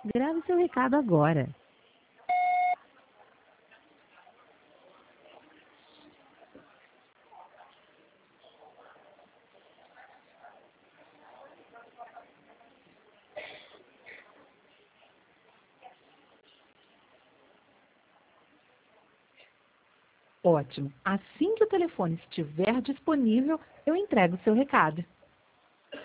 Grave seu recado agora. Ótimo. Assim que o telefone estiver disponível, eu entrego o seu recado.